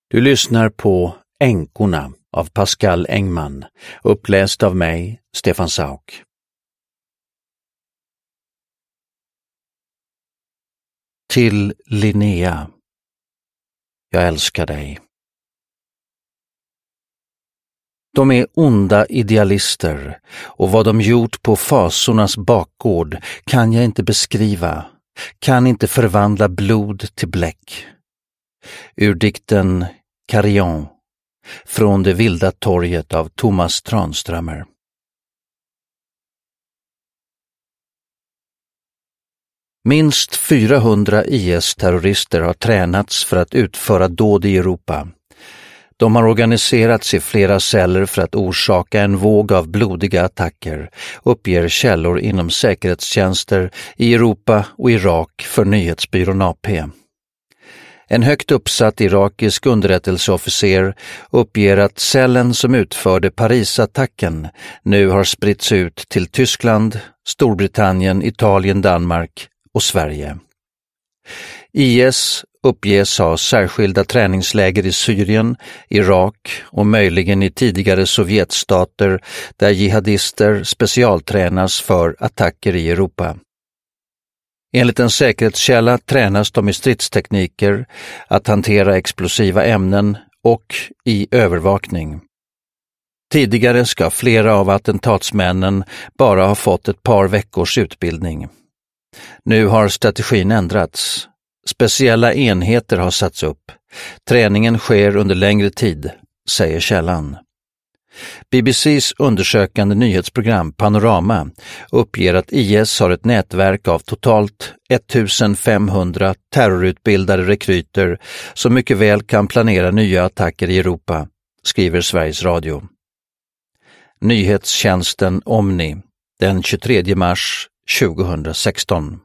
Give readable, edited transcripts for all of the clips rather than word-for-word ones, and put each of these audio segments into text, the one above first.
Du lyssnar på Änkorna av Pascal Engman, uppläst av mig, Stefan Sauk. Till Linnea. Jag älskar dig. De är onda idealister och vad de gjort på fasornas bakgård kan jag inte beskriva, kan inte förvandla blod till bläck. Ur dikten Carillon från det vilda torget av Thomas Tranströmer. Minst 400 IS-terrorister har tränats för att utföra dåd i Europa. De har organiserats i flera celler för att orsaka en våg av blodiga attacker, uppger källor inom säkerhetstjänster i Europa och Irak för nyhetsbyrån AP. En högt uppsatt irakisk underrättelseofficer uppger att cellen som utförde Parisattacken nu har spritts ut till Tyskland, Storbritannien, Italien, Danmark och Sverige. IS uppges ha särskilda träningsläger i Syrien, Irak och möjligen i tidigare Sovjetstater där jihadister specialtränas för attacker i Europa. Enligt en säkerhetskälla tränas de i stridstekniker, att hantera explosiva ämnen och i övervakning. Tidigare ska flera av attentatsmännen bara ha fått ett par veckors utbildning. Nu har strategin ändrats. Speciella enheter har satts upp. Träningen sker under längre tid, säger källan. BBC:s undersökande nyhetsprogram Panorama uppger att IS har ett nätverk av totalt 1500 terrorutbildade rekryter som mycket väl kan planera nya attacker i Europa, skriver Sveriges Radio. Nyhetstjänsten Omni, den 23 mars 2016.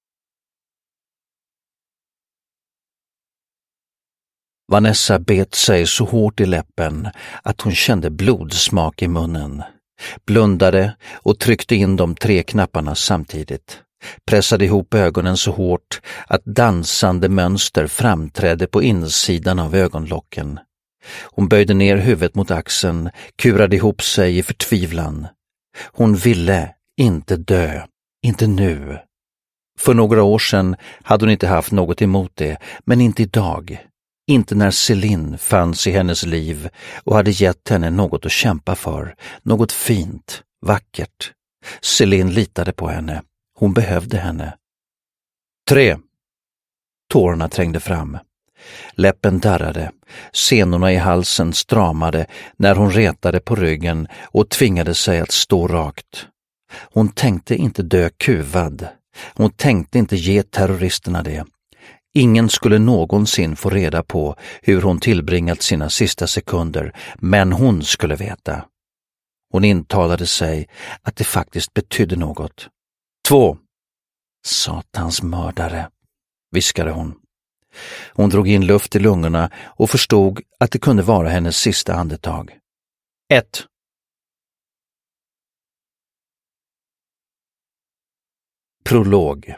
Vanessa bet sig så hårt i läppen att hon kände blodsmak i munnen. Blundade och tryckte in de 3 knapparna samtidigt. Pressade ihop ögonen så hårt att dansande mönster framträdde på insidan av ögonlocken. Hon böjde ner huvudet mot axeln, kurade ihop sig i förtvivlan. Hon ville inte dö, inte nu. För några år sedan hade hon inte haft något emot det, men inte idag. Inte när Céline fanns i hennes liv och hade gett henne något att kämpa för, något fint, vackert. Céline litade på henne. Hon behövde henne. 3. Tårarna trängde fram. Läppen darrade, senorna i halsen stramade när hon retade på ryggen och tvingade sig att stå rakt. Hon tänkte inte dö kuvad. Hon tänkte inte ge terroristerna det. Ingen skulle någonsin få reda på hur hon tillbringat sina sista sekunder, men hon skulle veta. Hon intalade sig att det faktiskt betydde något. 2. Satans mördare, viskade hon. Hon drog in luft i lungorna och förstod att det kunde vara hennes sista andetag. 1. Prolog.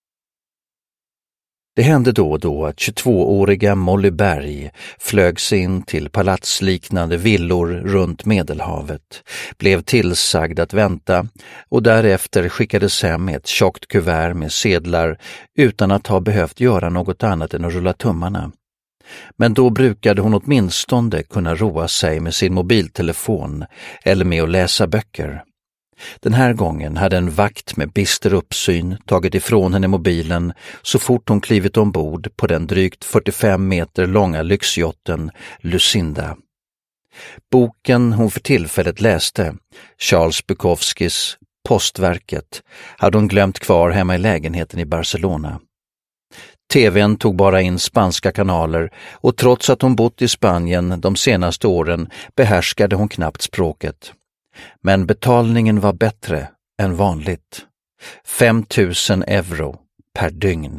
Det hände då och då att 22-åriga Molly Berg flögs in till palatsliknande villor runt Medelhavet, blev tillsagd att vänta och därefter skickades hem med ett tjockt kuvert med sedlar utan att ha behövt göra något annat än att rulla tummarna. Men då brukade hon åtminstone kunna roa sig med sin mobiltelefon eller med att läsa böcker. Den här gången hade en vakt med bister uppsyn tagit ifrån henne mobilen så fort hon klivit ombord på den drygt 45 meter långa lyxjotten Lucinda. Boken hon för tillfället läste, Charles Bukowskis Postverket, hade hon glömt kvar hemma i lägenheten i Barcelona. TV:n tog bara in spanska kanaler och trots att hon bott i Spanien de senaste åren behärskade hon knappt språket. Men betalningen var bättre än vanligt. 5 000 euro per dygn.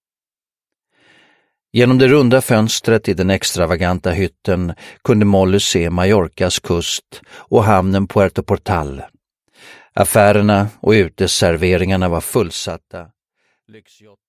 Genom det runda fönstret i den extravaganta hytten kunde Molly se Mallorcas kust och hamnen Puerto Portal. Affärerna och uteserveringarna var fullsatta. Lyxjott